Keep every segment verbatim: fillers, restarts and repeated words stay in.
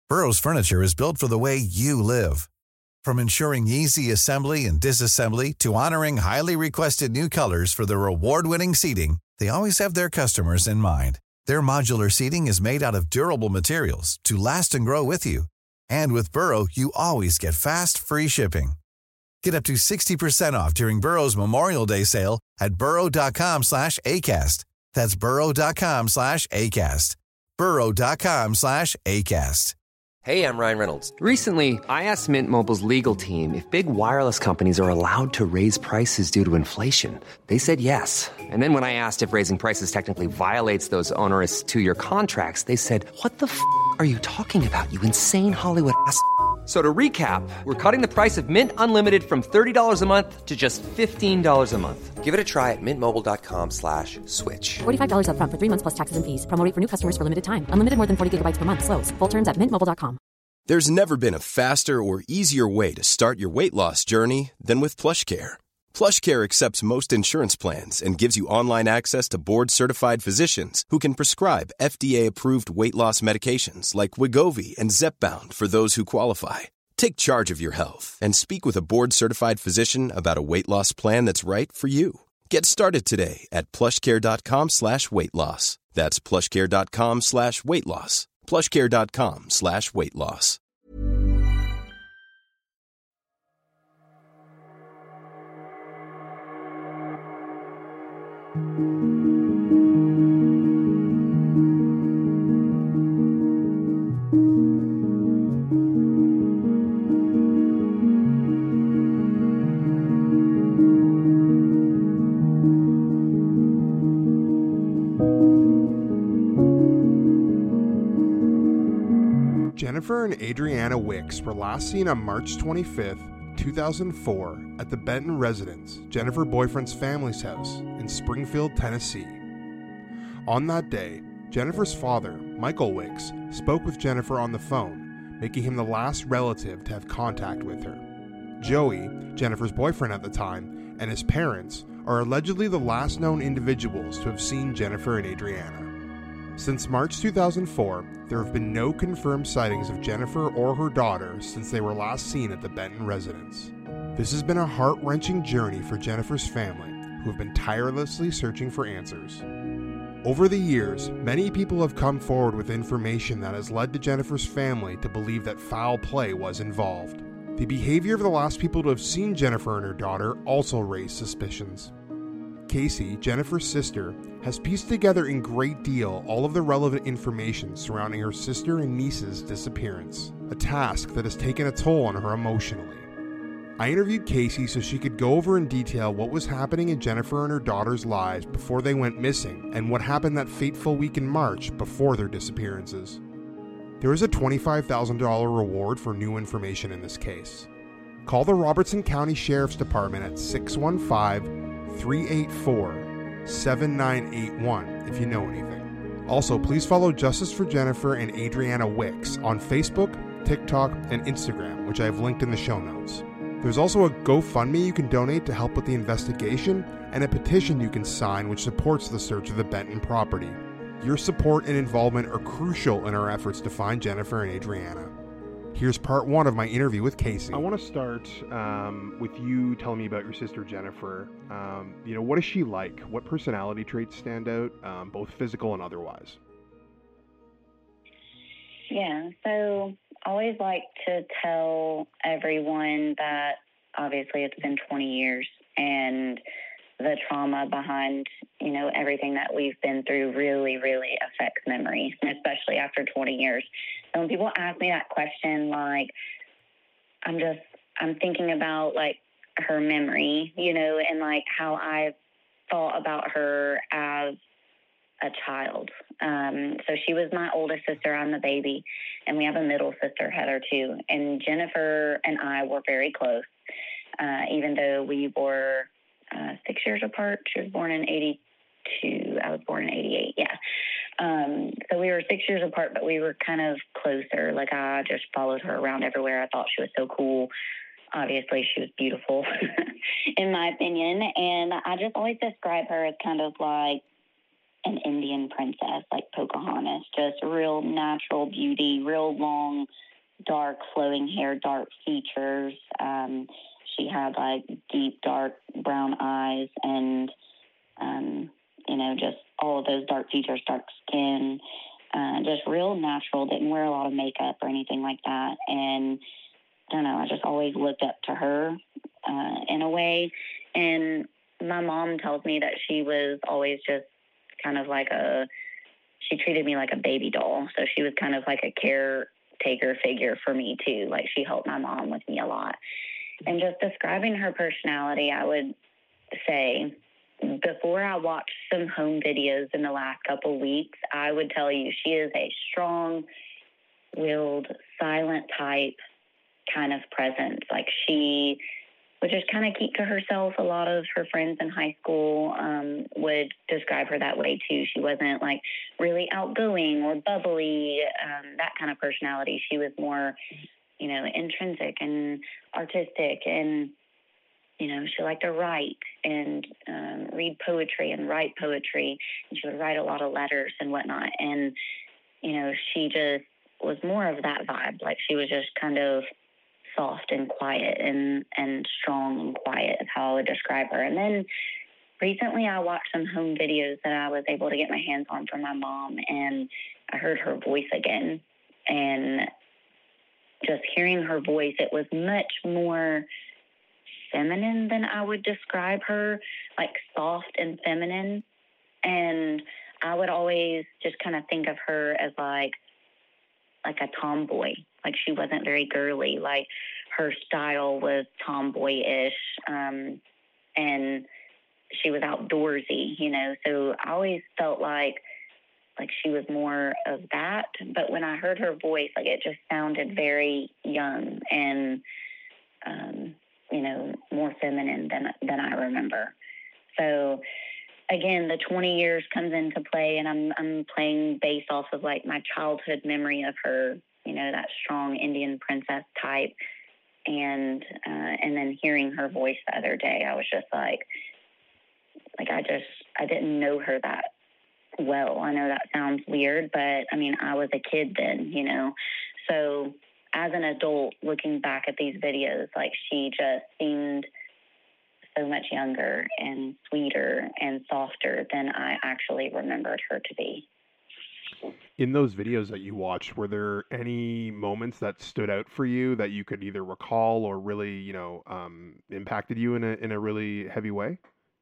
Burrow's furniture is built for the way you live. From ensuring easy assembly and disassembly to honoring highly requested new colors for their award-winning seating, they always have their customers in mind. Their modular seating is made out of durable materials to last and grow with you. And with Burrow, you always get fast, free shipping. Get up to sixty percent off during Burrow's Memorial Day sale at burrow.com slash ACAST. That's burrow.com slash ACAST. burrow.com slash ACAST. Hey, I'm Ryan Reynolds. Recently, I asked Mint Mobile's legal team if big wireless companies are allowed to raise prices due to inflation. They said yes. And then when I asked if raising prices technically violates those onerous two-year contracts, they said, what the f*** are you talking about, you insane Hollywood ass f- So to recap, we're cutting the price of Mint Unlimited from thirty dollars a month to just fifteen dollars a month. Give it a try at mintmobile.com slash switch. forty-five dollars up front for three months plus taxes and fees. Promo rate for new customers for limited time. Unlimited more than forty gigabytes per month. Slows full terms at mint mobile dot com. There's never been a faster or easier way to start your weight loss journey than with PlushCare. PlushCare accepts most insurance plans and gives you online access to board-certified physicians who can prescribe F D A-approved weight loss medications like Wegovy and Zepbound for those who qualify. Take charge of your health and speak with a board-certified physician about a weight loss plan that's right for you. Get started today at plushcare.com slash weight loss. That's plushcare.com slash weight loss. plushcare.com slash weight loss. Jennifer and Adriana Wicks were last seen on March twenty-fifth, two thousand four at the Benton residence, Jennifer boyfriend's family's house in Springfield, Tennessee. On that day, Jennifer's father, Michael Wicks, spoke with Jennifer on the phone, making him the last relative to have contact with her. Joey, Jennifer's boyfriend at the time, and his parents are allegedly the last known individuals to have seen Jennifer and Adriana. Since March two thousand four, there have been no confirmed sightings of Jennifer or her daughter since they were last seen at the Benton residence. This has been a heart-wrenching journey for Jennifer's family, who have been tirelessly searching for answers. Over the years, many people have come forward with information that has led to Jennifer's family to believe that foul play was involved. The behavior of the last people to have seen Jennifer and her daughter also raised suspicions. Casey, Jennifer's sister, has pieced together in great deal all of the relevant information surrounding her sister and niece's disappearance, a task that has taken a toll on her emotionally. I interviewed Casey so she could go over in detail what was happening in Jennifer and her daughter's lives before they went missing and what happened that fateful week in March before their disappearances. There is a twenty-five thousand dollars reward for new information in this case. Call the Robertson County Sheriff's Department at six one five, three eight four, seven nine eight one if you know anything. Also, please follow Justice for Jennifer and Adriana Wicks on Facebook, TikTok, and Instagram, which I have linked in the show notes. There's also a GoFundMe you can donate to help with the investigation, and a petition you can sign which supports the search of the Benton property. Your support and involvement are crucial in our efforts to find Jennifer and Adriana. Here's part one of my interview with Casey. I want to start um, with you telling me about your sister Jennifer. Um, you know, what is she like? What personality traits stand out, um, both physical and otherwise? Yeah, so I always like to tell everyone that obviously it's been twenty years and the trauma behind, you know, everything that we've been through really, really affects memory, especially after twenty years. And when people ask me that question, like, I'm just, I'm thinking about, like, her memory, you know, and, like, how I thought about her as a child. Um, so she was my oldest sister. I'm the baby. And we have a middle sister, Heather, too. And Jennifer and I were very close, uh, even though we were uh, six years apart. She was born in eighty-two. I was born in eighty-eight, yeah. Um, so we were six years apart, but we were kind of closer. Like, I just followed her around everywhere. I thought she was so cool. Obviously, she was beautiful, in my opinion. And I just always describe her as kind of like an Indian princess, like Pocahontas, just real natural beauty, real long, dark flowing hair, dark features. Um, she had like deep, dark brown eyes and, um, you know, just all of those dark features, dark skin, uh, just real natural, didn't wear a lot of makeup or anything like that. And I don't know, I just always looked up to her uh, in a way. And my mom tells me that she was always just kind of like a, she treated me like a baby doll. So she was kind of like a caretaker figure for me too. Like she helped my mom with me a lot. And just describing her personality, I would say before I watched some home videos in the last couple of weeks, I would tell you she is a strong-willed, silent type kind of presence. Like she would just kind of keep to herself. A lot of her friends in high school um, would describe her that way too. She wasn't like really outgoing or bubbly, um, that kind of personality. She was more, you know, intrinsic and artistic, and, you know, she liked to write and um, read poetry and write poetry. And she would write a lot of letters and whatnot. And, you know, she just was more of that vibe. Like she was just kind of soft and quiet and, and strong and quiet is how I would describe her. And then recently I watched some home videos that I was able to get my hands on from my mom, and I heard her voice again. And just hearing her voice, it was much more feminine than I would describe her, like soft and feminine. And I would always just kind of think of her as like, like a tomboy. Like she wasn't very girly. Like her style was tomboy-ish, um, and she was outdoorsy, you know. So I always felt like like she was more of that. But when I heard her voice, like it just sounded very young and, um, you know, more feminine than than I remember. So again, the twenty years comes into play, and I'm I'm playing based off of like my childhood memory of her, you know, that strong Indian princess type, and uh, and then hearing her voice the other day, I was just like, like I just I didn't know her that well. I know that sounds weird, but I mean, I was a kid then, you know, so as an adult looking back at these videos, like she just seemed so much younger and sweeter and softer than I actually remembered her to be. In those videos that you watched, were there any moments that stood out for you that you could either recall or really, you know, um, impacted you in a in a really heavy way?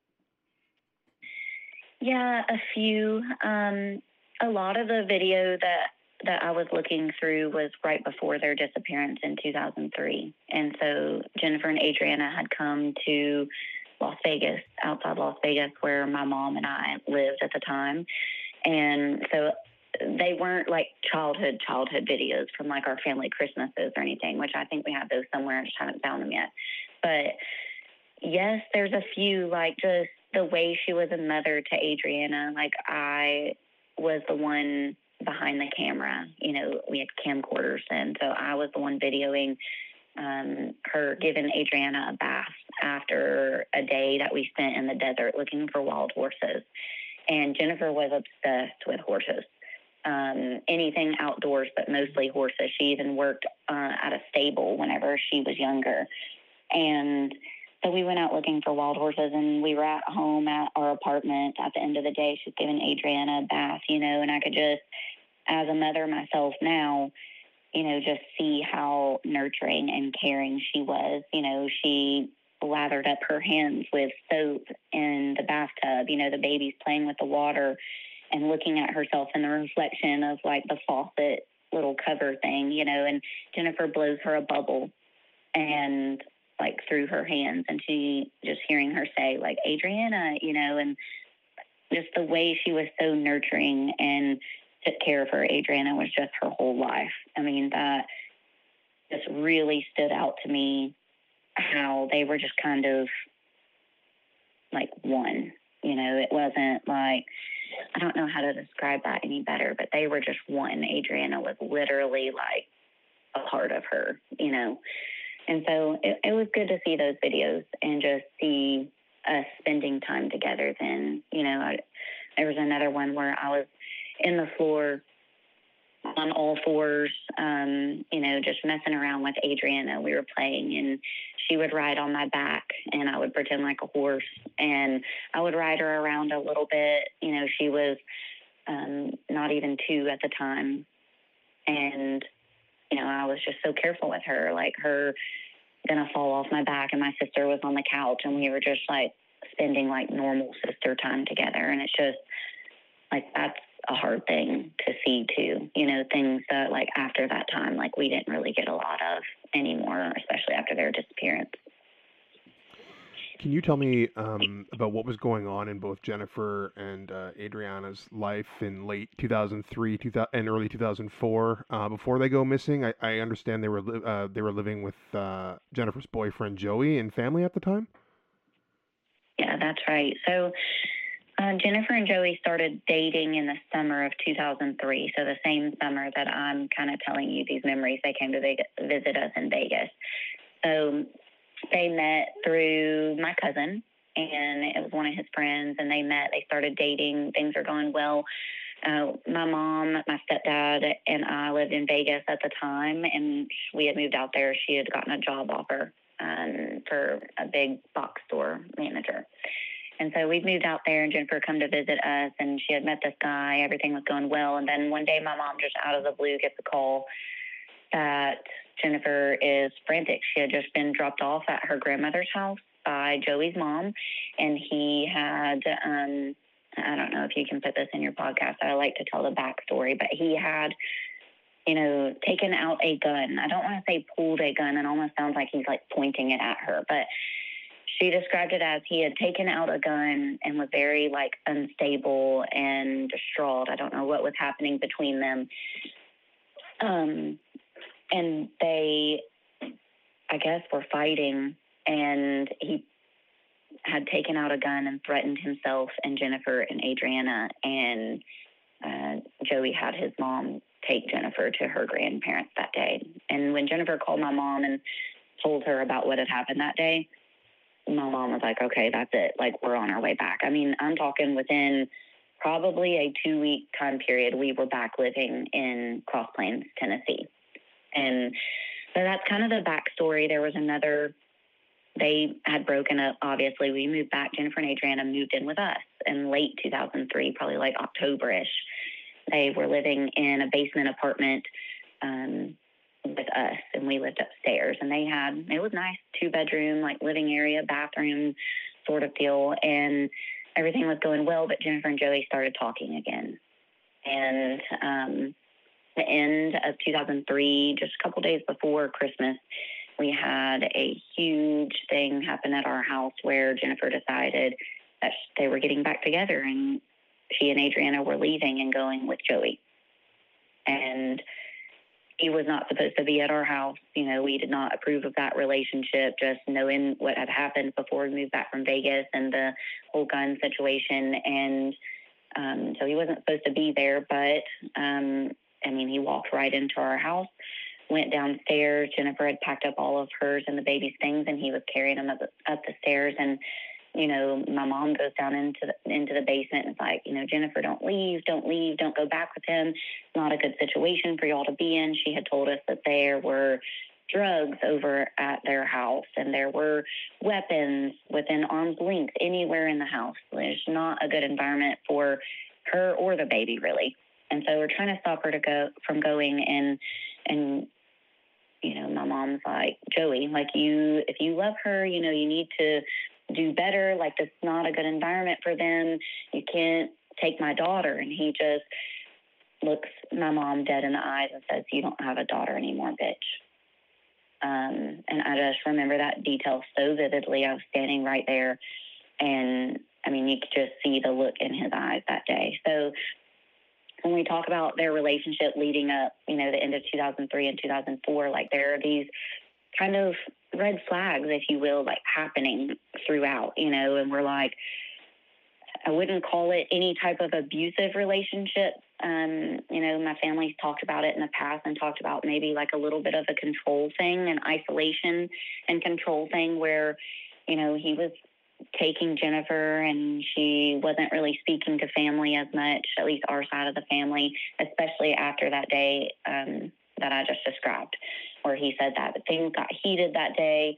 Yeah, a few. Um, a lot of the video that that I was looking through was right before their disappearance in two thousand three. And so Jennifer and Adriana had come to Las Vegas, outside Las Vegas, where my mom and I lived at the time. And so they weren't like childhood, childhood videos from like our family Christmases or anything, which I think we have those somewhere. I just haven't found them yet. But yes, there's a few, like just the way she was a mother to Adriana. Like I was the one behind the camera, you know, we had camcorders, and so I was the one videoing um, her giving Adriana a bath after a day that we spent in the desert looking for wild horses. And Jennifer was obsessed with horses, um, anything outdoors, but mostly horses. She even worked uh, at a stable whenever she was younger. And so we went out looking for wild horses, and we were at home at our apartment. At the end of the day, she's giving Adriana a bath, you know, and I could just, as a mother myself now, you know, just see how nurturing and caring she was. You know, she lathered up her hands with soap in the bathtub, you know, the baby's playing with the water and looking at herself in the reflection of like the faucet little cover thing, you know, and Jennifer blows her a bubble and like through her hands, and she just hearing her say like, Adriana, you know, and just the way she was so nurturing and took care of her. Adriana was just her whole life. I mean, that just really stood out to me, how they were just kind of like one, you know, it wasn't like, I don't know how to describe that any better, but they were just one. Adriana was literally like a part of her, you know. And so it, it was good to see those videos and just see us spending time together then. You know, I, there was another one where I was in the floor on all fours, um, you know, just messing around with Adriana. We were playing, and she would ride on my back, and I would pretend like a horse, and I would ride her around a little bit. You know, she was um, not even two at the time, and, you know, I was just so careful with her, like her gonna fall off my back, and my sister was on the couch, and we were just, like, spending, like, normal sister time together, and it's just, like, that's a hard thing to see too, you know, things that like after that time, like we didn't really get a lot of anymore, especially after their disappearance. Can you tell me um, about what was going on in both Jennifer and uh, Adriana's life in late two thousand three two thousand, and early two thousand four uh, before they go missing? I, I understand they were li- uh, they were living with uh, Jennifer's boyfriend Joey and family at the time. Yeah, that's right. So Uh, Jennifer and Joey started dating in the summer of two thousand three, so the same summer that I'm kind of telling you these memories. They came to Vegas, visit us in Vegas. So they met through my cousin, and it was one of his friends, and they met. They started dating. Things are going well. Uh, my mom, my stepdad, and I lived in Vegas at the time, and we had moved out there. She had gotten a job offer um, for a big box store manager. And so we moved out there, and Jennifer come to visit us, and she had met this guy. Everything was going well. And then one day my mom just out of the blue gets a call that Jennifer is frantic. She had just been dropped off at her grandmother's house by Joey's mom, and he had, um, I don't know if you can put this in your podcast. I like to tell the backstory, but he had, you know, taken out a gun. I don't want to say pulled a gun. It almost sounds like he's like pointing it at her, but she described it as he had taken out a gun and was very, like, unstable and distraught. I don't know what was happening between them. Um, and they, I guess, were fighting, and he had taken out a gun and threatened himself and Jennifer and Adriana, and uh, Joey had his mom take Jennifer to her grandparents that day. And when Jennifer called my mom and told her about what had happened that day, my mom was like, okay, that's it. Like, we're on our way back. I mean, I'm talking within probably a two-week time period, we were back living in Cross Plains, Tennessee. And so that's kind of the backstory. There was another, they had broken up, obviously. We moved back. Jennifer and Adriana moved in with us in late two thousand three, probably like October-ish. They were living in a basement apartment um, with us, and we lived upstairs, and they had, it was nice, two bedroom, like living area, bathroom sort of deal, and everything was going well, but Jennifer and Joey started talking again. And um, the end of two thousand three, just a couple days before Christmas, we had a huge thing happen at our house where Jennifer decided that they were getting back together, and she and Adriana were leaving and going with Joey. And he was not supposed to be at our house. You know, we did not approve of that relationship, just knowing what had happened before we moved back from Vegas and the whole gun situation. And um, so he wasn't supposed to be there, but, um, I mean, he walked right into our house, went downstairs. Jennifer had packed up all of hers and the baby's things, and he was carrying them up the, up the stairs. And, you know, my mom goes down into the, into the basement and is like, you know, Jennifer, don't leave, don't leave, don't go back with him. It's not a good situation for y'all to be in. She had told us that there were drugs over at their house, and there were weapons within arm's length anywhere in the house. It's not a good environment for her or the baby, really. And so we're trying to stop her to go from going, and, and, you know, my mom's like, Joey, like, you, if you love her, you know, you need to do better. Like, this is not a good environment for them. You can't take my daughter. And he just looks my mom dead in the eyes and says, you don't have a daughter anymore, bitch. Um, and I just remember that detail so vividly. I was standing right there, and I mean, you could just see the look in his eyes that day. So when we talk about their relationship leading up, you know, the end of two thousand three and two thousand four, like, there are these kind of red flags, if you will, like, happening throughout, you know, and we're like, I wouldn't call it any type of abusive relationship. Um, you know, my family's talked about it in the past and talked about maybe like a little bit of a control thing, an isolation and control thing where, you know, he was taking Jennifer, and she wasn't really speaking to family as much, at least our side of the family, especially after that day um, that I just described, where he said that. But things got heated that day.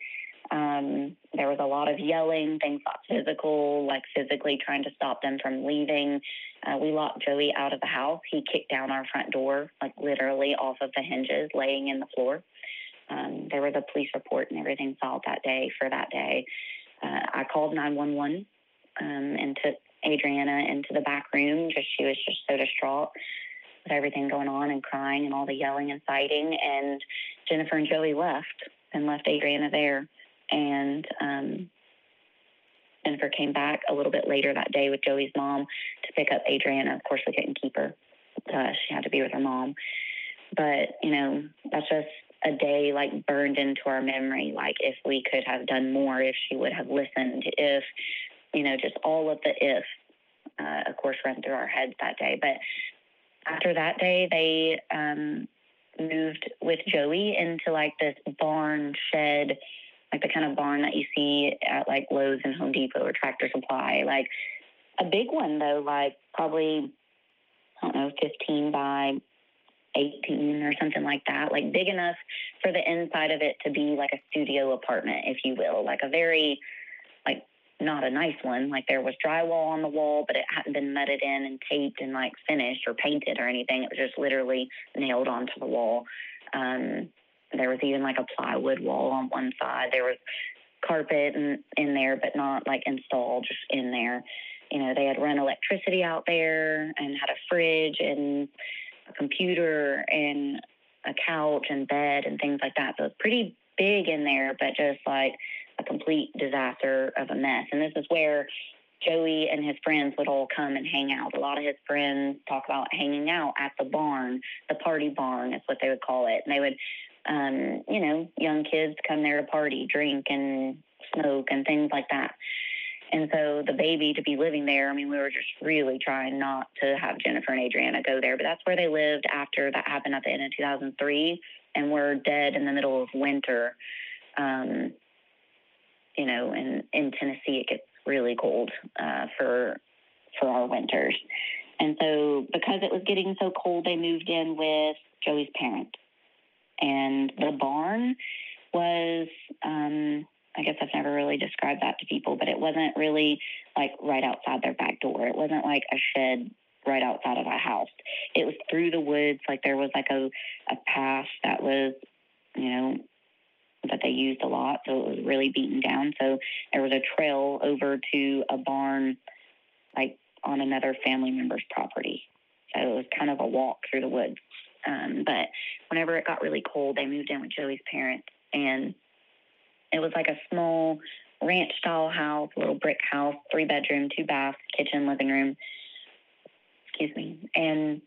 Um, there was a lot of yelling. Things got physical, like physically trying to stop them from leaving. Uh, we locked Joey out of the house. He kicked down our front door, like literally off of the hinges, laying in the floor. Um, there was a police report and everything filed that day for that day. Uh, I called nine one one um, and took Adriana into the back room. Just she was just so distraught with everything going on and crying and all the yelling and fighting. And Jennifer and Joey left and left Adriana there. And um, Jennifer came back a little bit later that day with Joey's mom to pick up Adriana. Of course, we couldn't keep her. Uh, she had to be with her mom. But, you know, that's just a day, like, burned into our memory. Like, if we could have done more, if she would have listened, if, you know, just all of the if, uh, of course, ran through our heads that day. But after that day, they um, moved with Joey into, like, this barn shed, like the kind of barn that you see at like Lowe's and Home Depot or Tractor Supply, like a big one though, like probably, I don't know, fifteen by eighteen or something like that, like big enough for the inside of it to be like a studio apartment, if you will, like a very, like not a nice one. Like there was drywall on the wall, but it hadn't been mudded in and taped and like finished or painted or anything. It was just literally nailed onto the wall. Um, There was even like a plywood wall on one side. There was carpet in, in there, but not like installed, just in there. You know, they had run electricity out there and had a fridge and a computer and a couch and bed and things like that. So it's pretty big in there, but just like a complete disaster of a mess. And this is where Joey and his friends would all come and hang out. A lot of his friends talk about hanging out at the barn, the party barn is what they would call it. And they would Um, you know, young kids come there to party, drink, and smoke, and things like that. And so the baby to be living there, I mean, we were just really trying not to have Jennifer and Adriana go there, but that's where they lived after that happened at the end of two thousand three, and we're dead in the middle of winter. Um, you know, and in Tennessee, it gets really cold uh, for for our winters. And so because it was getting so cold, they moved in with Joey's parents. And the barn was, um, I guess I've never really described that to people, but it wasn't really like right outside their back door. It wasn't like a shed right outside of a house. It was through the woods. Like there was like a, a path that was, you know, that they used a lot. So it was really beaten down. So there was a trail over to a barn, like on another family member's property. So it was kind of a walk through the woods. Um, but whenever it got really cold, they moved in with Joey's parents, and it was like a small ranch-style house, little brick house, three-bedroom, two baths, kitchen, living room. Excuse me. And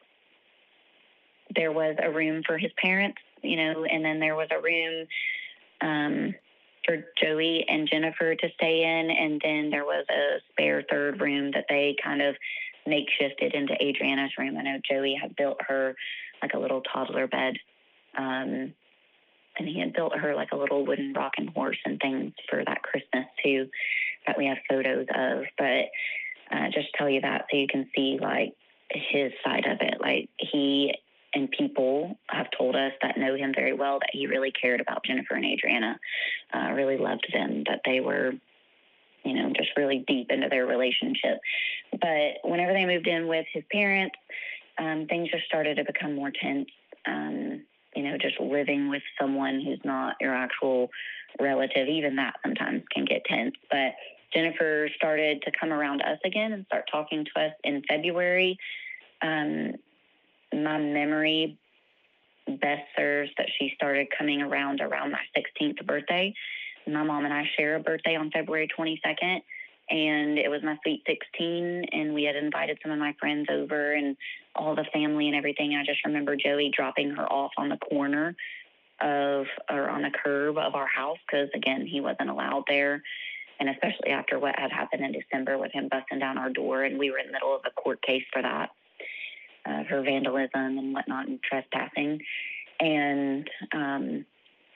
there was a room for his parents, you know, and then there was a room um, for Joey and Jennifer to stay in, and then there was a spare third room that they kind of makeshifted into Adriana's room. I know Joey had built her like a little toddler bed, um, and he had built her like a little wooden rocking horse and things for that Christmas too, that we have photos of. But uh, just tell you that so you can see like his side of it. Like he and people have told us that know him very well that he really cared about Jennifer and Adriana, uh, really loved them, that they were, you know, just really deep into their relationship. But whenever they moved in with his parents, um, things just started to become more tense. Um, you know, just living with someone who's not your actual relative, even that sometimes can get tense. But Jennifer started to come around us again and start talking to us in February. Um, my memory best serves that she started coming around around my sixteenth birthday. My mom and I share a birthday on February twenty-second, and it was my sweet sixteen, and we had invited some of my friends over and all the family and everything. I just remember Joey dropping her off on the corner of, or on the curb of our house, because, again, he wasn't allowed there, and especially after what had happened in December with him busting down our door, and we were in the middle of a court case for that, uh, for vandalism and whatnot and trespassing. And, um,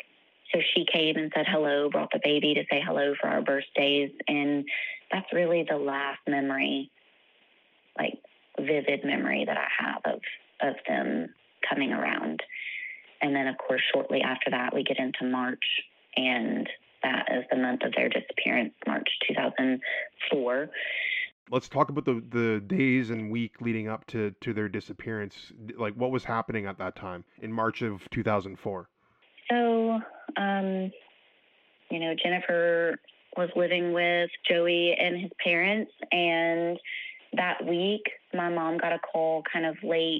So she came and said hello, brought the baby to say hello for our birthdays. And that's really the last memory, like vivid memory that I have of, of them coming around. And then, of course, shortly after that, we get into March, and that is the month of their disappearance, March two thousand four. Let's talk about the, the days and week leading up to, to their disappearance. Like, what was happening at that time in March of two thousand four? So, um, you know, Jennifer was living with Joey and his parents, and that week, my mom got a call kind of late.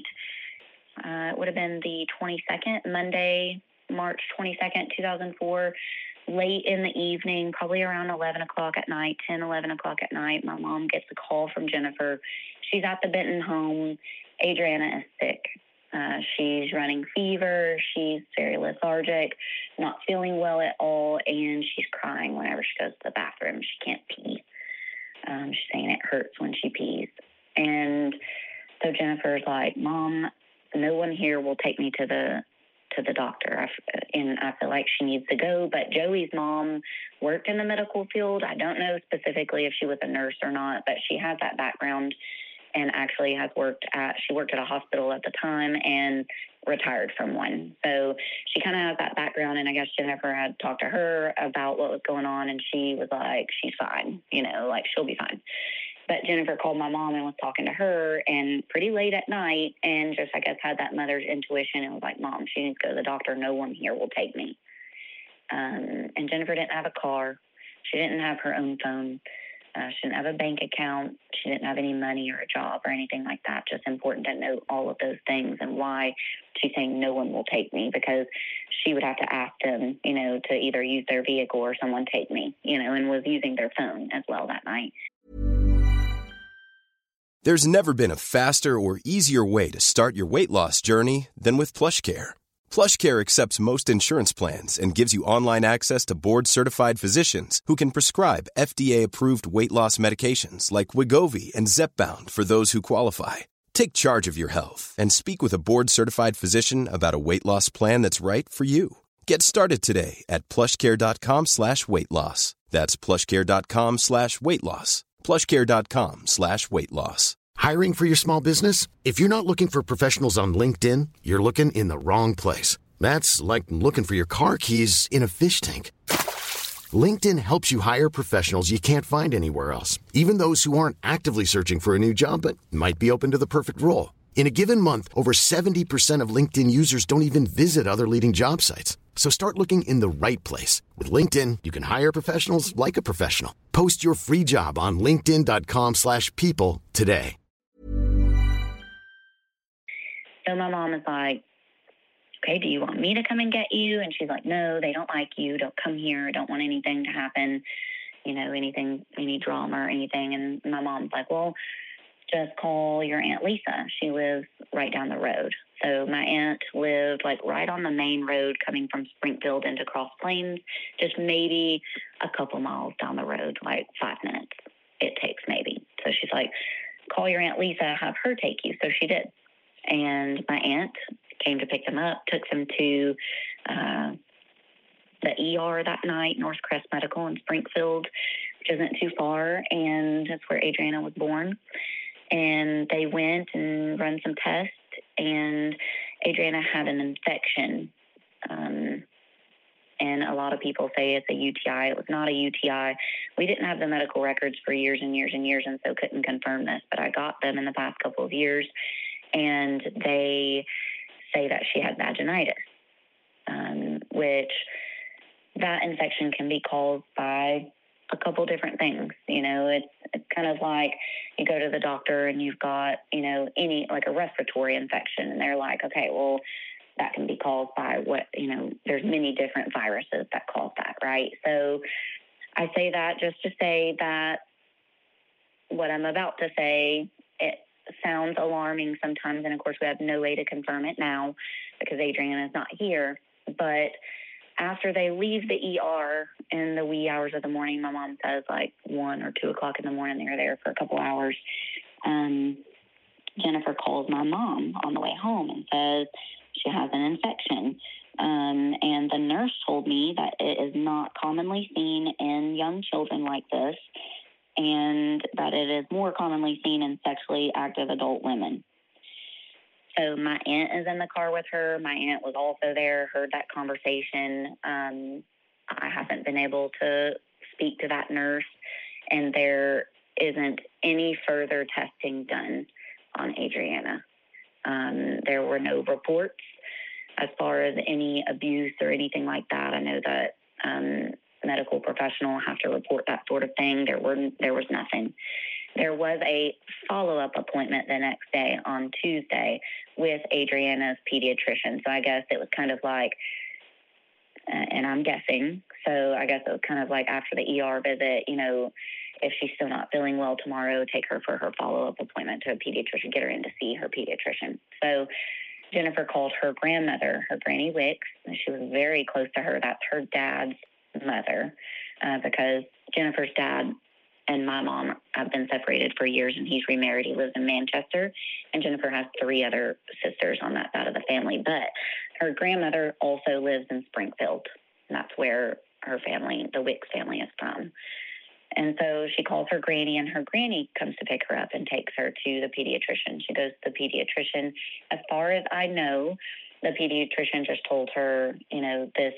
Uh, it would have been the twenty-second, Monday, March twenty-second, two thousand four, late in the evening, probably around eleven o'clock at night, ten, eleven o'clock at night. My mom gets a call from Jennifer. She's at the Benton home. Adriana is sick. Uh, she's running fever. She's very lethargic, not feeling well at all, and she's crying whenever she goes to the bathroom. She can't pee. Um, she's saying it hurts when she pees. And so Jennifer's like, Mom, no one here will take me to the to the doctor, I, and I feel like she needs to go. But Joey's mom worked in the medical field. I don't know specifically if she was a nurse or not, but she has that background and actually has worked at, she worked at a hospital at the time and retired from one. So she kind of has that background, and I guess Jennifer had talked to her about what was going on, and she was like, she's fine, you know, like she'll be fine. But Jennifer called my mom and was talking to her, and pretty late at night, and just, I guess, had that mother's intuition and was like, Mom, she needs to go to the doctor. No one here will take me. Um, and Jennifer didn't have a car. She didn't have her own phone. Uh, she didn't have a bank account. She didn't have any money or a job or anything like that. Just important to know all of those things and why she's saying no one will take me, because she would have to ask them, you know, to either use their vehicle or someone take me, you know, and was using their phone as well that night. There's never been a faster or easier way to start your weight loss journey than with PlushCare. PlushCare accepts most insurance plans and gives you online access to board-certified physicians who can prescribe F D A-approved weight loss medications like Wegovy and Zepbound for those who qualify. Take charge of your health and speak with a board-certified physician about a weight loss plan that's right for you. Get started today at plushcare.com slash weight loss. That's plushcare.com slash weight loss. plushcare.com slash weight loss. Hiring for your small business? If you're not looking for professionals on LinkedIn, you're looking in the wrong place. That's like looking for your car keys in a fish tank. LinkedIn helps you hire professionals you can't find anywhere else, even those who aren't actively searching for a new job but might be open to the perfect role. In a given month, over seventy percent of LinkedIn users don't even visit other leading job sites. So start looking in the right place. With LinkedIn, you can hire professionals like a professional. Post your free job on linkedin.com slash people today. So my mom is like, okay, do you want me to come and get you? And she's like, no, they don't like you. Don't come here. Don't want anything to happen, you know, anything, any drama or anything. And my mom's like, well, just call your Aunt Lisa. She lives right down the road. So my aunt lived like right on the main road coming from Springfield into Cross Plains, just maybe a couple miles down the road, like five minutes it takes maybe. So she's like, call your Aunt Lisa, have her take you. So she did. And my aunt came to pick them up, took them to uh, the E R that night, North Crest Medical in Springfield, which isn't too far, and that's where Adriana was born. And they went and run some tests, and Adriana had an infection. Um, and a lot of people say it's a U T I. It was not a U T I. We didn't have the medical records for years and years and years, and so couldn't confirm this, but I got them in the past couple of years, and they say that she had vaginitis, um, which that infection can be caused by a couple different things. You know, it's, it's kind of like you go to the doctor and you've got, you know, any, like a respiratory infection, and they're like, okay, well, that can be caused by what, you know, there's many different viruses that cause that, right? So I say that just to say that what I'm about to say, it sounds alarming sometimes, and of course we have no way to confirm it now because Adriana is not here. But after they leave the E R in the wee hours of the morning, my mom says like one or two o'clock in the morning, they're there for a couple hours. Um, Jennifer calls my mom on the way home and says she has an infection. Um, and the nurse told me that it is not commonly seen in young children like this, and that it is more commonly seen in sexually active adult women. So my aunt is in the car with her. My aunt was also there, heard that conversation. Um, I haven't been able to speak to that nurse, and there isn't any further testing done on Adriana. Um, there were no reports as far as any abuse or anything like that. I know that um, medical professionals have to report that sort of thing. There were there was nothing. There was a follow-up appointment the next day on Tuesday with Adriana's pediatrician. So I guess it was kind of like, uh, and I'm guessing, so I guess it was kind of like after the E R visit, you know, if she's still not feeling well tomorrow, take her for her follow-up appointment to a pediatrician, get her in to see her pediatrician. So Jennifer called her grandmother, her Granny Wicks, and she was very close to her. That's her dad's mother, uh, because Jennifer's dad and my mom have been separated for years, and he's remarried. He lives in Manchester, and Jennifer has three other sisters on that side of the family. But her grandmother also lives in Springfield. And that's where her family, the Wicks family, is from. And so she calls her granny, and her granny comes to pick her up and takes her to the pediatrician. She goes to the pediatrician. As far as I know, the pediatrician just told her, you know, this,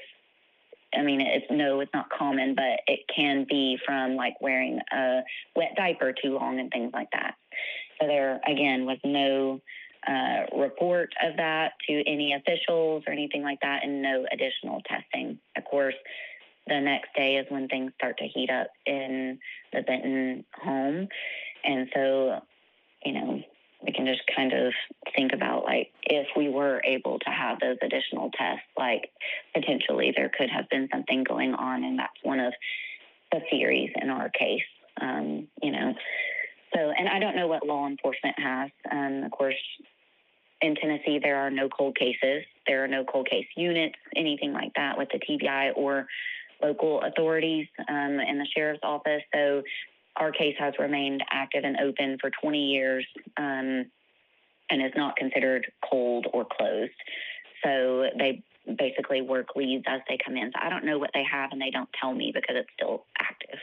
I mean, it's no, it's not common, but it can be from like wearing a wet diaper too long and things like that. So there, again, was no uh, report of that to any officials or anything like that, and no additional testing. Of course, the next day is when things start to heat up in the Benton home. And so, you know, we can just kind of think about, like, if we were able to have those additional tests, like, potentially there could have been something going on, and that's one of the theories in our case, um, you know. So, and I don't know what law enforcement has. Um, of course, in Tennessee, there are no cold cases. There are no cold case units, anything like that with the T B I or local authorities um, in the sheriff's office. So our case has remained active and open for twenty years um, and is not considered cold or closed. So they basically work leads as they come in. So I don't know what they have, and they don't tell me because it's still active.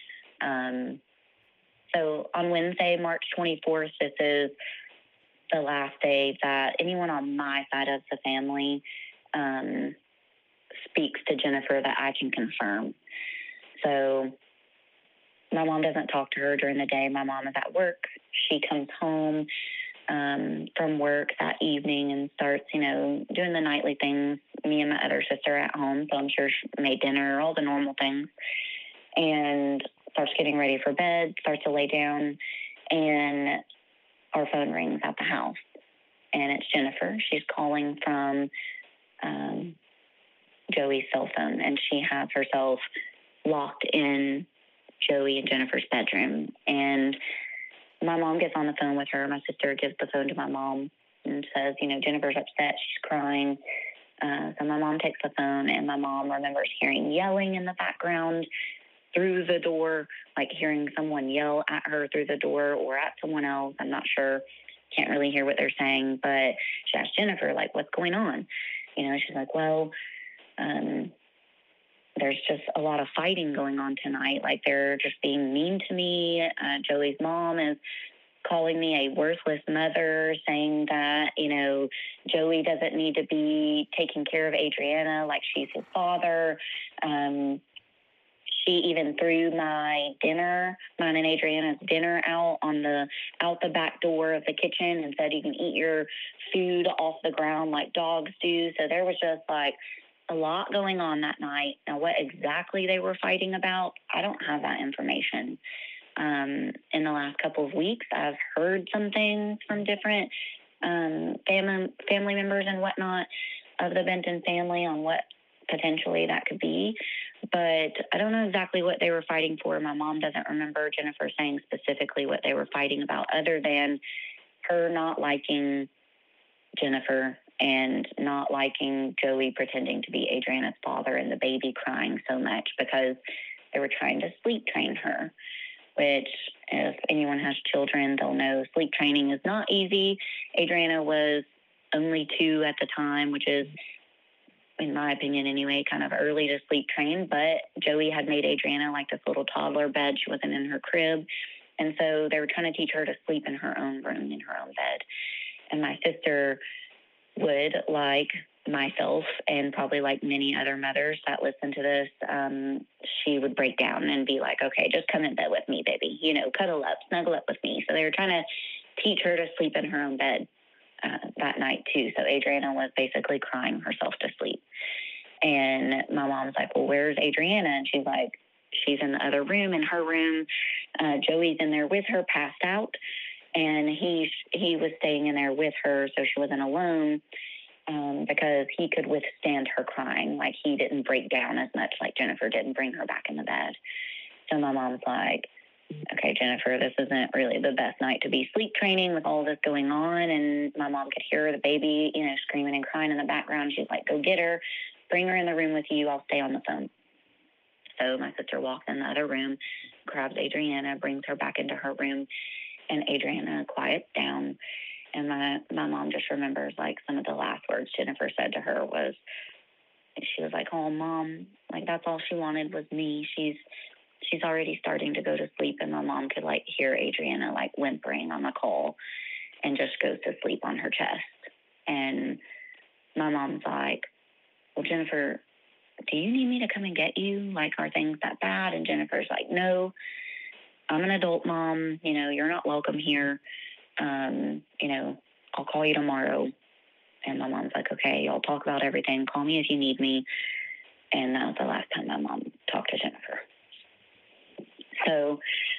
Um, so on Wednesday, March twenty-fourth, this is the last day that anyone on my side of the family um, speaks to Jennifer that I can confirm. So my mom doesn't talk to her during the day. My mom is at work. She comes home um, from work that evening and starts, you know, doing the nightly things. Me and my other sister are at home, so I'm sure she made dinner, all the normal things, and starts getting ready for bed, starts to lay down, and our phone rings at the house, and it's Jennifer. She's calling from um, Joey's cell phone, and she has herself locked in Joey and Jennifer's bedroom. And my mom gets on the phone with her. My sister gives the phone to my mom and says, you know, Jennifer's upset. She's crying. Uh, so my mom takes the phone, and my mom remembers hearing yelling in the background through the door, like hearing someone yell at her through the door or at someone else. I'm not sure. Can't really hear what they're saying. But she asked Jennifer, like, what's going on? You know, she's like, well, um, there's just a lot of fighting going on tonight. Like, they're just being mean to me. Uh, Joey's mom is calling me a worthless mother, saying that, you know, Joey doesn't need to be taking care of Adriana like she's his father. Um, she even threw my dinner, mine and Adriana's dinner out on the, out the back door of the kitchen and said, you can eat your food off the ground like dogs do. So there was just like a lot going on that night. Now, what exactly they were fighting about, I don't have that information. Um, in the last couple of weeks, I've heard some things from different um, family family members and whatnot of the Benton family on what potentially that could be. But I don't know exactly what they were fighting for. My mom doesn't remember Jennifer saying specifically what they were fighting about, other than her not liking Jennifer and not liking Joey pretending to be Adriana's father and the baby crying so much because they were trying to sleep train her, which if anyone has children, they'll know sleep training is not easy. Adriana was only two at the time, which is in my opinion anyway, kind of early to sleep train. But Joey had made Adriana like this little toddler bed. She wasn't in her crib. And so they were trying to teach her to sleep in her own room, in her own bed. And my sister would, like myself and probably like many other mothers that listen to this, um, she would break down and be like, okay, just come in bed with me, baby. You know, cuddle up, snuggle up with me. So they were trying to teach her to sleep in her own bed uh, that night too. So Adriana was basically crying herself to sleep. And my mom's like, well, where's Adriana? And she's like, she's in the other room, in her room. Uh, Joey's in there with her, passed out. And he, he was staying in there with her, so she wasn't alone. Um, because he could withstand her crying. Like, he didn't break down as much like Jennifer didn't bring her back in the bed. So my mom's like, okay, Jennifer, this isn't really the best night to be sleep training with all this going on. And my mom could hear the baby, you know, screaming and crying in the background. She's like, go get her, bring her in the room with you. I'll stay on the phone. So my sister walks in the other room, grabs Adriana, brings her back into her room, and Adriana quiets down. And my, my mom just remembers, like, some of the last words Jennifer said to her was, she was like, oh, Mom, like, that's all she wanted was me. She's she's already starting to go to sleep. And my mom could, like, hear Adriana, like, whimpering on the call and just goes to sleep on her chest. And my mom's like, well, Jennifer, do you need me to come and get you? Like, are things that bad? And Jennifer's like, no, I'm an adult mom. You know, you're not welcome here. Um, you know, I'll call you tomorrow. And my mom's like, okay, I'll talk about everything. Call me if you need me. And that was the last time my mom talked to Jennifer. So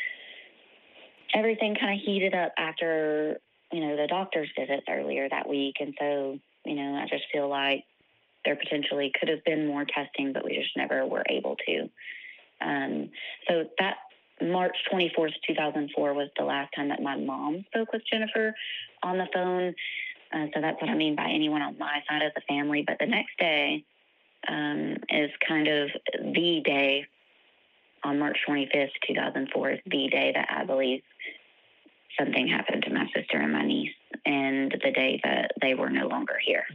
everything kind of heated up after, you know, the doctor's visits earlier that week. And so, you know, I just feel like there potentially could have been more testing, but we just never were able to. Um, so that March twenty-fourth, two thousand four was the last time that my mom spoke with Jennifer on the phone. Uh, so that's what I mean by anyone on my side of the family. But the next day um, is kind of the day on March twenty-fifth, two thousand four is the day that I believe something happened to my sister and my niece, and the day that they were no longer here.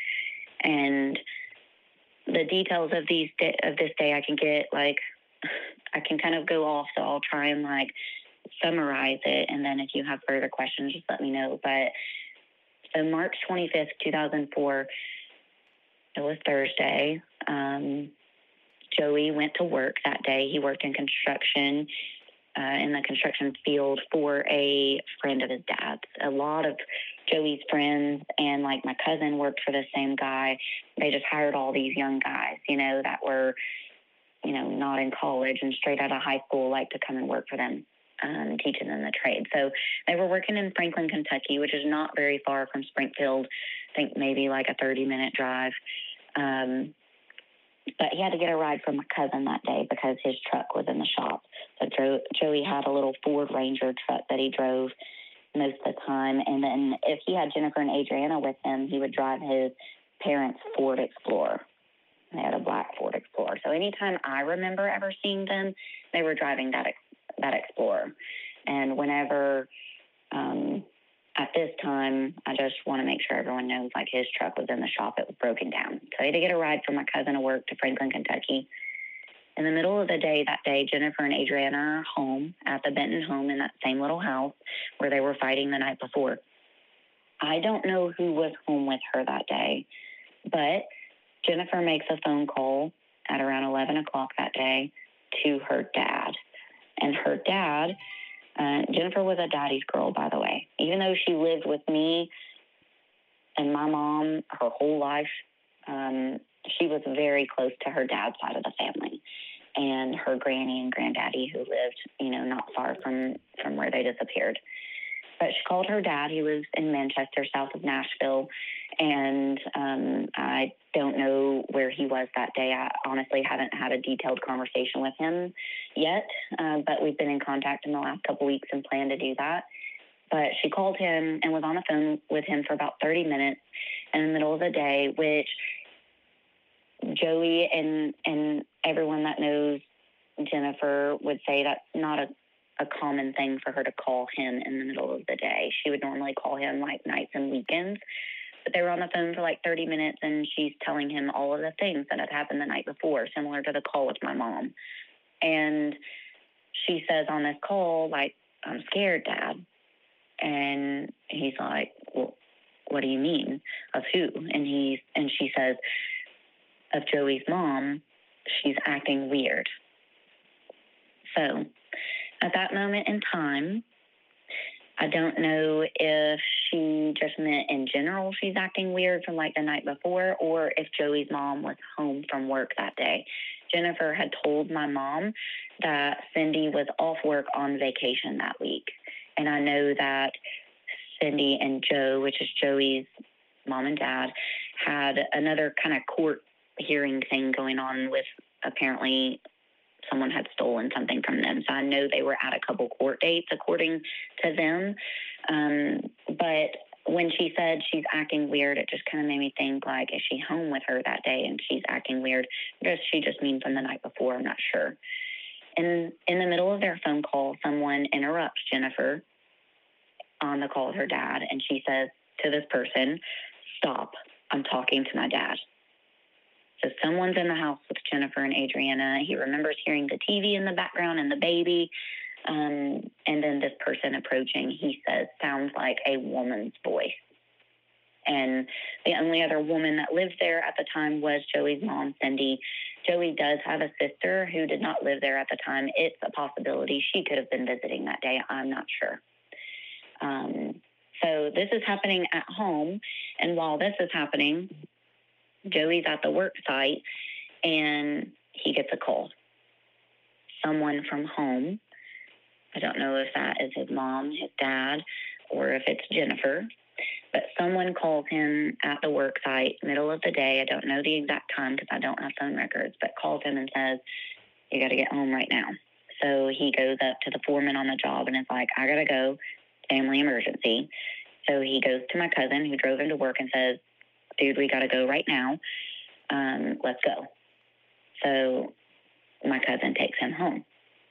And the details of these de- of this day I can get, like, I can kind of go off, so I'll try and, like, summarize it, and then if you have further questions, just let me know. But so March twenty-fifth, two thousand four, it was Thursday. Um, Joey went to work that day. He worked in construction, uh, in the construction field for a friend of his dad's. A lot of Joey's friends and, like, my cousin worked for the same guy. They just hired all these young guys, you know, that were, you know, not in college and straight out of high school, like, to come and work for them, um, teaching them the trade. So they were working in Franklin, Kentucky, which is not very far from Springfield. I think maybe like a thirty minute drive. Um, but he had to get a ride from my cousin that day because his truck was in the shop. So jo- Joey had a little Ford Ranger truck that he drove most of the time. And then if he had Jennifer and Adriana with him, he would drive his parents' Ford Explorer. They had a black Ford Explorer. So anytime I remember ever seeing them, they were driving that that Explorer. And whenever, um, at this time, I just want to make sure everyone knows, like, his truck was in the shop. It was broken down. So I had to get a ride from my cousin to work to Franklin, Kentucky. In the middle of the day that day, Jennifer and Adriana are home at the Benton home in that same little house where they were fighting the night before. I don't know who was home with her that day, but Jennifer makes a phone call at around eleven o'clock that day to her dad. And her dad, uh, Jennifer was a daddy's girl, by the way. Even though she lived with me and my mom her whole life, um, she was very close to her dad's side of the family and her granny and granddaddy who lived, you know, not far from, from where they disappeared. But she called her dad. He was in Manchester, south of Nashville, and um, I don't know where he was that day. I honestly haven't had a detailed conversation with him yet, uh, but we've been in contact in the last couple weeks and plan to do that. But she called him and was on the phone with him for about thirty minutes in the middle of the day, which Joey and, and everyone that knows Jennifer would say that's not a a common thing for her to call him in the middle of the day. She would normally call him like nights and weekends. But they were on the phone for like thirty minutes, and she's telling him all of the things that had happened the night before, similar to the call with my mom. And she says on this call, like, I'm scared, Dad. And he's like, well, what do you mean? Of who? And he and she says, of Joey's mom. She's acting weird. So at that moment in time, I don't know if she just meant in general she's acting weird from like the night before, or if Joey's mom was home from work that day. Jennifer had told my mom that Cindy was off work on vacation that week. And I know that Cindy and Joe, which is Joey's mom and dad, had another kind of court hearing thing going on with apparently someone had stolen something from them. So I know they were at a couple court dates, according to them. Um, but when she said she's acting weird, it just kind of made me think, like, is she home with her that day and she's acting weird? Or does she just mean from the night before? I'm not sure. And in the middle of their phone call, someone interrupts Jennifer on the call with her dad, and she says to this person, stop, I'm talking to my dad. So someone's in the house with Jennifer and Adriana. He remembers hearing the T V in the background and the baby. Um, and then this person approaching, he says, sounds like a woman's voice. And the only other woman that lived there at the time was Joey's mom, Cindy. Joey does have a sister who did not live there at the time. It's a possibility she could have been visiting that day. I'm not sure. Um, so this is happening at home. And while this is happening, Joey's at the work site, and he gets a call. Someone from home. I don't know if that is his mom, his dad, or if it's Jennifer. But someone calls him at the work site, middle of the day. I don't know the exact time because I don't have phone records, but calls him and says, you got to get home right now. So he goes up to the foreman on the job and is like, I got to go, family emergency. So he goes to my cousin who drove him to work and says, dude, we got to go right now. Um, let's go. So my cousin takes him home.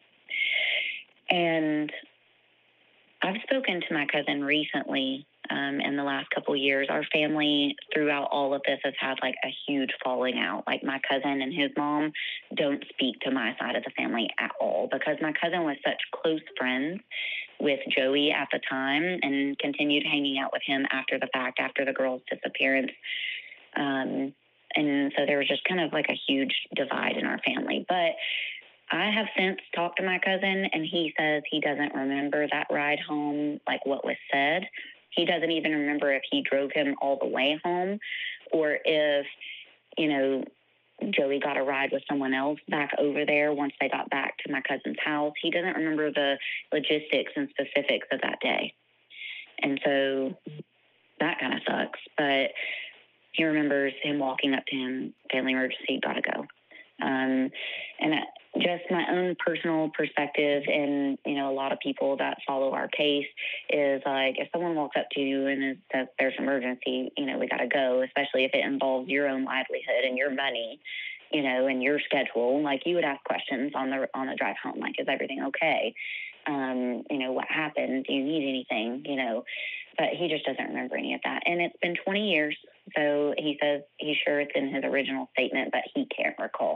And I've spoken to my cousin recently um, in the last couple of years. Our family throughout all of this has had like a huge falling out. Like my cousin and his mom don't speak to my side of the family at all because my cousin was such close friends with Joey at the time and continued hanging out with him after the fact, after the girl's disappearance. Um, and so there was just kind of like a huge divide in our family. But I have since talked to my cousin, and he says he doesn't remember that ride home, like what was said. He doesn't even remember if he drove him all the way home or if, you know, Joey got a ride with someone else back over there once they got back to my cousin's house. He doesn't remember the logistics and specifics of that day. And so that kind of sucks. But he remembers him walking up to him, family emergency, gotta go. Um, and just my own personal perspective, and, you know, a lot of people that follow our case is like, if someone walks up to you and says there's an emergency, you know, we got to go, especially if it involves your own livelihood and your money, you know, and your schedule. Like, you would ask questions on the, on the drive home, like, is everything okay? Um, you know, what happened? Do you need anything? You know, but he just doesn't remember any of that. And it's been twenty years. So he says he's sure it's in his original statement, but he can't recall.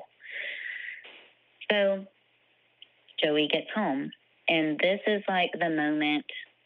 So Joey gets home, and this is like the moment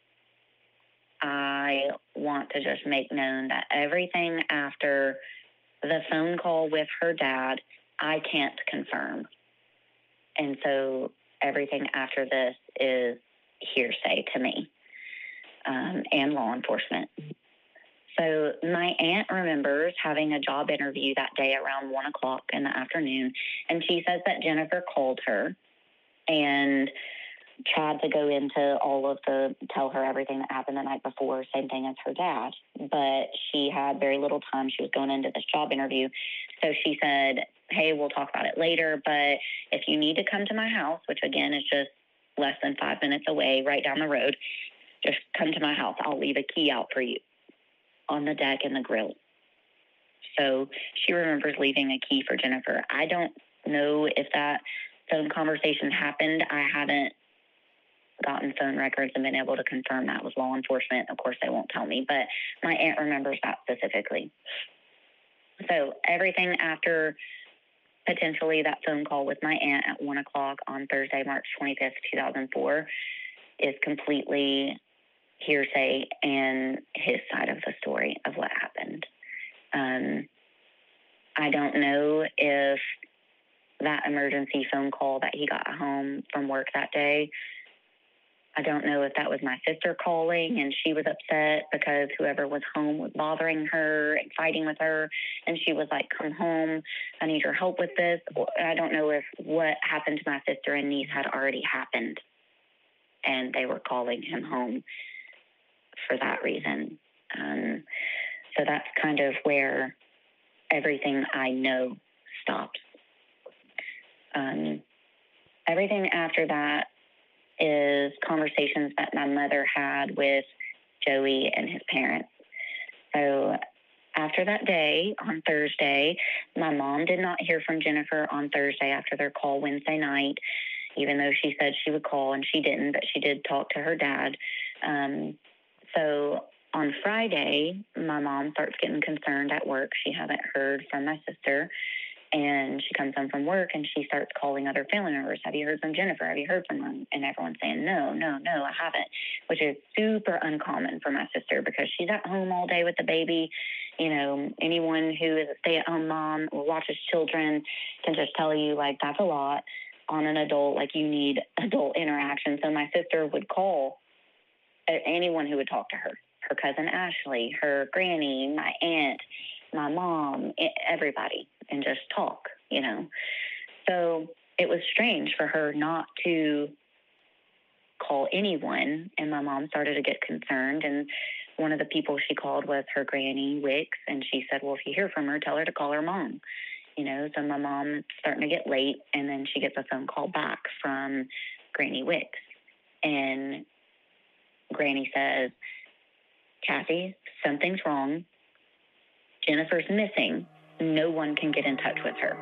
I want to just make known that everything after the phone call with her dad, I can't confirm. And so everything after this is hearsay to me um, and law enforcement. So my aunt remembers having a job interview that day around one o'clock in the afternoon, and she says that Jennifer called her and tried to go into all of the, tell her everything that happened the night before, same thing as her dad. But she had very little time. She was going into this job interview. So she said, hey, we'll talk about it later, but if you need to come to my house, which again is just less than five minutes away, right down the road, just come to my house. I'll leave a key out for you on the deck and the grill. So she remembers leaving a key for Jennifer. I don't know if that phone conversation happened. I haven't gotten phone records and been able to confirm that with law enforcement. Of course, they won't tell me, but my aunt remembers that specifically. So everything after potentially that phone call with my aunt at one o'clock on Thursday, March twenty-fifth, two thousand four, is completely hearsay and his side of the story of what happened. Um, I don't know if that emergency phone call that he got home from work that day, I don't know if that was my sister calling and she was upset because whoever was home was bothering her and fighting with her. And she was like, come home, I need your help with this. I don't know if what happened to my sister and niece had already happened and they were calling him home for that reason. Um, so that's kind of where everything I know stops. Um, everything after that is conversations that my mother had with Joey and his parents. So after that day, on Thursday, my mom did not hear from Jennifer on Thursday after their call Wednesday night, even though she said she would call and she didn't, but she did talk to her dad. Um, so on Friday, my mom starts getting concerned at work. She hasn't heard from my sister. And she comes home from work and she starts calling other family members. Have you heard from Jennifer? Have you heard from her? And everyone's saying, no, no, no, I haven't, which is super uncommon for my sister because she's at home all day with the baby. You know, anyone who is a stay-at-home mom or watches children can just tell you, like, that's a lot on an adult. Like, you need adult interaction. So my sister would call anyone who would talk to her, her cousin Ashley, her granny, my aunt, my mom, everybody, and just talk, you know. So it was strange for her not to call anyone, and my mom started to get concerned, and one of the people she called was her granny, Wicks, and she said, well, if you hear from her, tell her to call her mom, you know. So my mom is starting to get late, and then she gets a phone call back from Granny Wicks, and Granny says, Kathy, something's wrong. Jennifer's missing. No one can get in touch with her.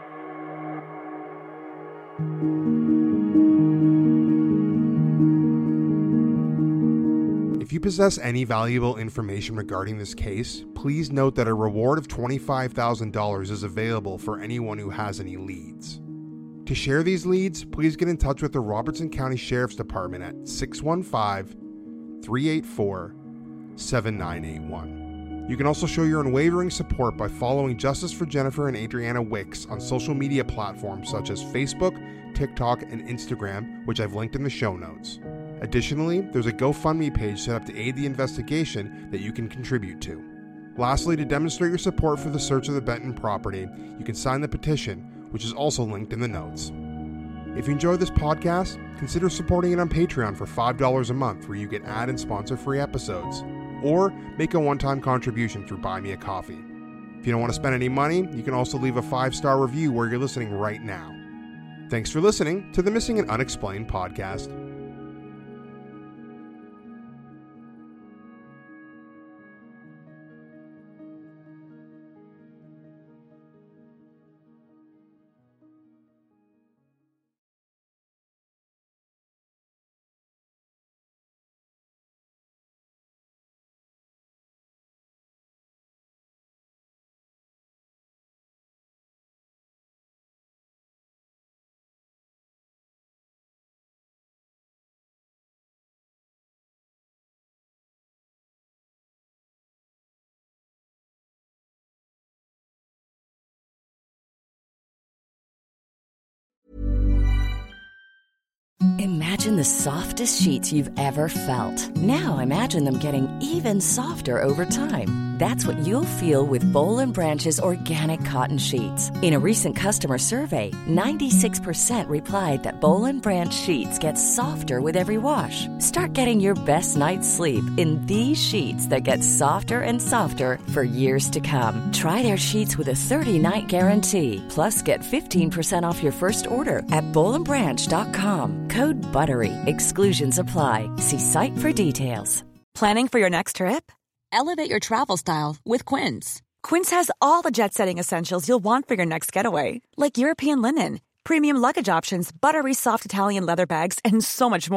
If you possess any valuable information regarding this case, please note that a reward of twenty-five thousand dollars is available for anyone who has any leads. To share these leads, please get in touch with the Robertson County Sheriff's Department at six one five, three eight four, seven nine eight one. You can also show your unwavering support by following Justice for Jennifer and Adriana Wicks on social media platforms such as Facebook, TikTok, and Instagram, which I've linked in the show notes. Additionally, there's a GoFundMe page set up to aid the investigation that you can contribute to. Lastly, to demonstrate your support for the search of the Benton property, you can sign the petition, which is also linked in the notes. If you enjoy this podcast, consider supporting it on Patreon for five dollars a month, where you get ad and sponsor-free episodes. Or make a one-time contribution through Buy Me a Coffee. If you don't want to spend any money, you can also leave a five-star review where you're listening right now. Thanks for listening to the Missing and Unexplained podcast. Imagine the softest sheets you've ever felt. Now imagine them getting even softer over time. That's what you'll feel with Boll and Branch's organic cotton sheets. In a recent customer survey, ninety-six percent replied that Boll and Branch sheets get softer with every wash. Start getting your best night's sleep in these sheets that get softer and softer for years to come. Try their sheets with a thirty-night guarantee. Plus, get fifteen percent off your first order at boll and branch dot com. Code BUTTERY. Exclusions apply. See site for details. Planning for your next trip? Elevate your travel style with Quince. Quince has all the jet-setting essentials you'll want for your next getaway, like European linen, premium luggage options, buttery soft Italian leather bags, and so much more.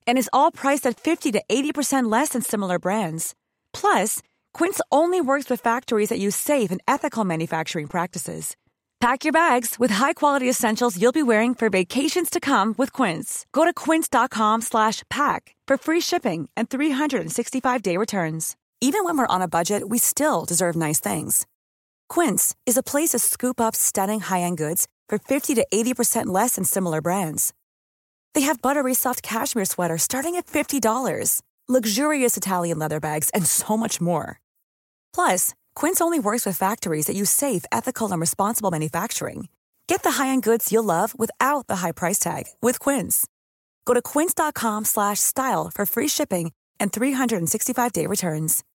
And is all priced at fifty to eighty percent less than similar brands. Plus, Quince only works with factories that use safe and ethical manufacturing practices. Pack your bags with high-quality essentials you'll be wearing for vacations to come with Quince. Go to quince.com slash pack for free shipping and three sixty-five day returns. Even when we're on a budget, we still deserve nice things. Quince is a place to scoop up stunning high-end goods for fifty to eighty percent less than similar brands. They have buttery soft cashmere sweaters starting at fifty dollars, luxurious Italian leather bags, and so much more. Plus, Quince only works with factories that use safe, ethical, and responsible manufacturing. Get the high-end goods you'll love without the high price tag with Quince. Go to quince.com slash style for free shipping and three sixty-five day returns.